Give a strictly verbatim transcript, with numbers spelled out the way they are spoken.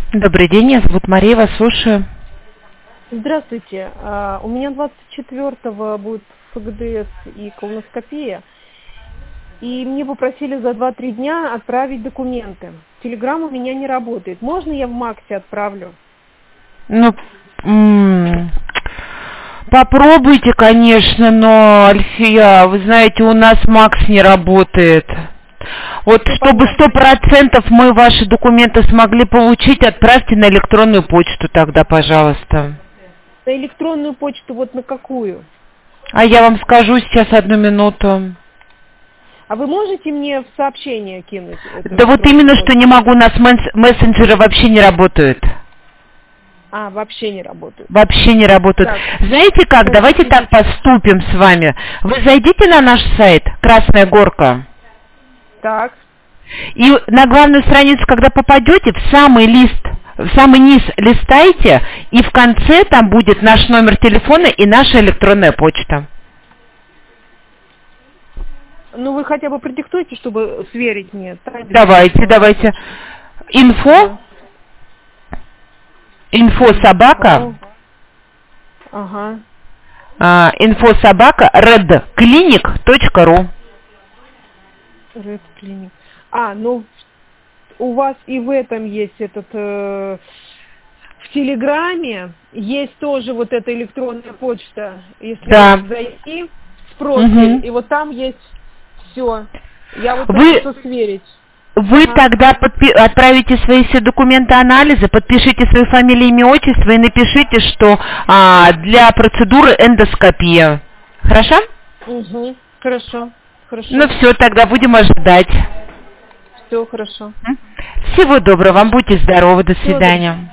Добрый день, меня зовут Мария, вас слушаю. Здравствуйте. А, У меня двадцать четвёртого будет ФГДС и колоноскопия. И мне попросили за два-три дня отправить документы. Телеграм у меня не работает. Можно я в Максе отправлю? Ну, м, попробуйте, конечно, но, Альфия, вы знаете, у нас Макс не работает. Вот Ну, чтобы сто процентов мы ваши документы смогли получить, отправьте на электронную почту тогда, пожалуйста. На электронную почту вот на какую? А я вам скажу сейчас одну минуту. А вы можете мне в сообщение кинуть? эту Да вот электронную именно, почту? что не могу, у нас месс- мессенджеры вообще не работают. А, вообще не работает. Вообще не работают. Так. Знаете как, Ну, давайте извините. так поступим с вами. Вы зайдите на наш сайт «Красная горка». Так. И на главную страницу, когда попадете, в самый лист, в самый низ листайте, и в конце там будет наш номер телефона и наша электронная почта. Ну, вы хотя бы продиктуйте, чтобы сверить мне. Так, Давайте, давайте. Инфо, инфо собака, Ага. а, инфо собака redclinic точка ру. Red Clinic. А, ну у вас и в этом есть этот э, в Телеграме есть тоже вот эта электронная почта. Если Да. вот зайти в профиль, Мгм. и вот там есть все. Я вот Вы- хочу сверить. Вы Ага. тогда подпи- отправите свои все документы анализа, подпишите свои фамилии, имя, отчество и напишите, что а, для процедуры эндоскопия. Хорошо? Угу. Хорошо. Хорошо. Ну все, тогда будем ожидать. Все хорошо. М? Всего доброго, вам будьте здоровы, до Всего свидания.